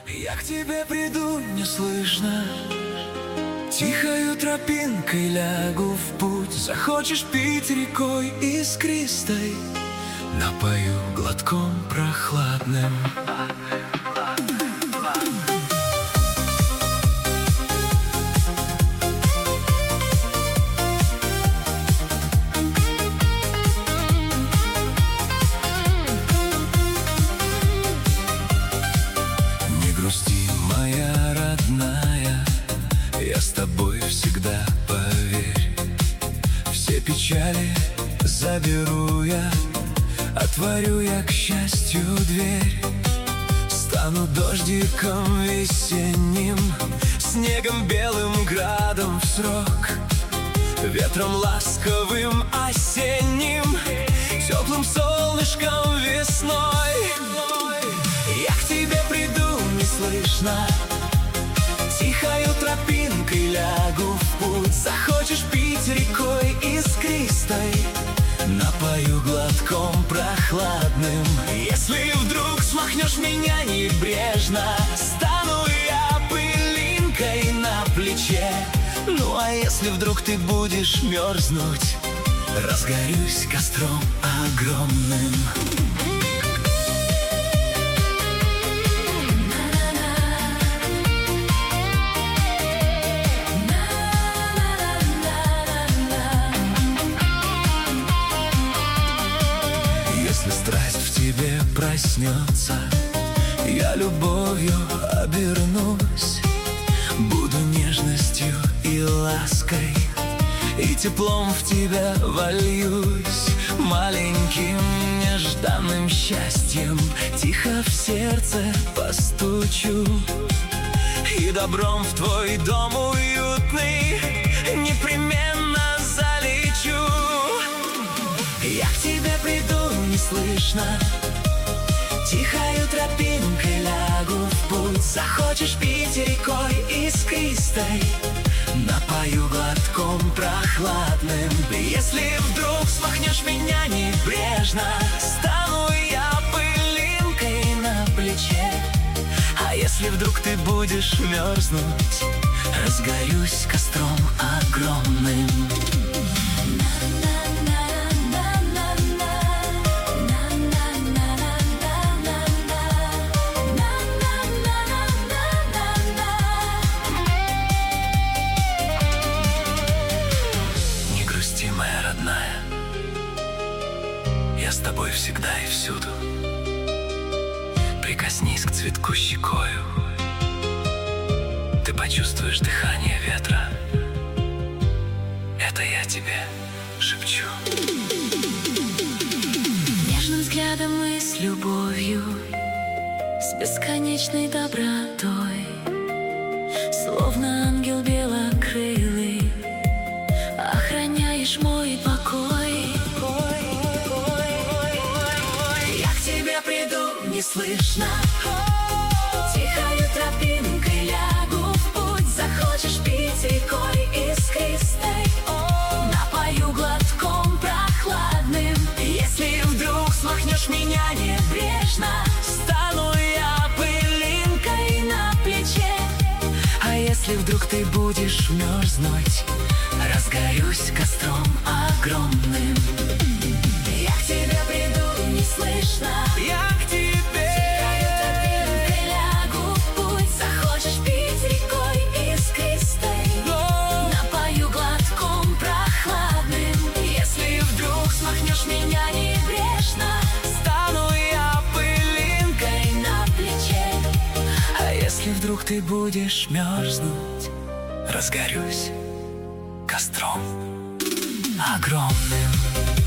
Я к тебе приду неслышно, тихою тропинкой лягу в путь. Захочешь пить рекой искристой, напою глотком прохладным. Не грусти, моя родная, я с тобой всегда, поверь. Все печали заберу я, отворю я к счастью дверь. Стану дождиком весенним, снегом белым, градом в срок, ветром ласковым осенним, теплым солнышком весной. Я к тебе приду неслышно, тихою тропинкой лягу в путь. Захочешь пить рекой искристой, напою глотком прохладным. Если вдруг смахнешь меня небрежно, стану я пылинкой на плече. Ну а если вдруг ты будешь мерзнуть, разгорюсь костром огромным. Если страсть в тебе проснется, я любовью обернусь. Буду нежностью и лаской, и теплом в тебя вольюсь. Маленьким нежданным счастьем тихо в сердце постучу, и добром в твой дом уютный непременно залечу. Я к тебе приду неслышно, тихою тропинкой лягу в путь. Захочешь пить рекой искристой, напою глотком прохладным. Если вдруг смахнешь меня небрежно, стану я пылинкой на плече. А если вдруг ты будешь мерзнуть, разгорюсь костром огромным. Моя родная, я с тобой всегда и всюду. Прикоснись к цветку щекою, ты почувствуешь дыхание ветра. Это я тебе шепчу. Нежным взглядом и с любовью, с бесконечной добротой, словно ангел белокрылый, охраняешь мой покой. Я к тебе приду неслышно, тихою тропинкой лягу в путь. Захочешь пить рекой искристой, напою глотком прохладным. Если вдруг смахнешь меня небрежно, стану я пылинкой на плече. А если вдруг ты будешь мерзнуть, разгорюсь костром огромным. Я к тебе приду неслышно, Я к тебе. тихою тропинкой лягу в путь. Захочешь пить рекой искристой, напою глотком прохладным. Если вдруг смахнешь меня небрежно, Стану я пылинкой на плече. А если вдруг ты будешь мерзнуть, разгорюсь костром огромным.